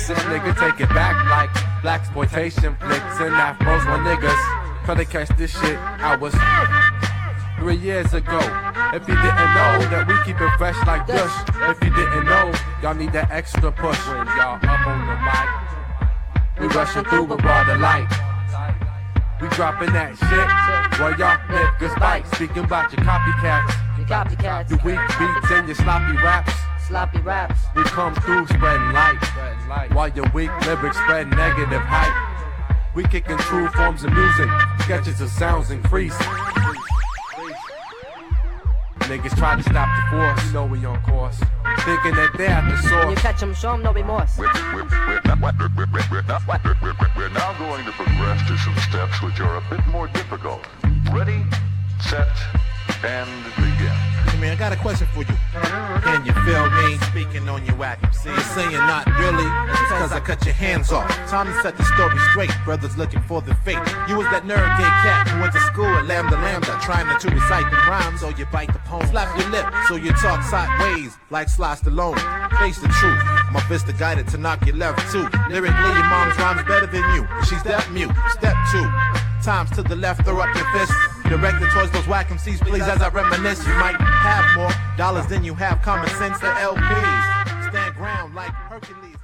This nigga take it back like blaxploitation flicks and afros. My niggas try to catch this shit. I was 3 years ago. If you didn't know that we keep it fresh like Dush. If you didn't know, y'all need that extra push. When y'all up on the mic, we rushing through with all the light. We dropping that shit while y'all niggas bite. Speaking about your copycats, your weak beats and your sloppy raps. We come through spreading light while your weak lyrics spread negative hype. We kicking true forms of music, sketches of sounds increase. Niggas try to stop the force, you know we on course. Thinking that they're at the source. When you catch them, show them no remorse. We're now going to progress to some steps which are a bit more difficult. Ready, set, and begin. Hey man, I got a question for you. Can you feel me speaking on your whack? See, you're saying not really, it's cause I cut your hands off. Time to set the story straight, brothers looking for the fate. You was that nerd gay cat who went to school at Lambda, trying to recite the rhymes, so you bite the poem. Slap your lip, so you talk sideways, like Sly Stallone. Face the truth, my fist are guided to knock your left too. Lyrically, your mom's rhymes better than you. She's deaf mute. Step 2. Times to the left, throw up your fist. Directed towards those whack MCs, please, as I reminisce. You might have more dollars than you have common sense. The LPs stand ground like Hercules.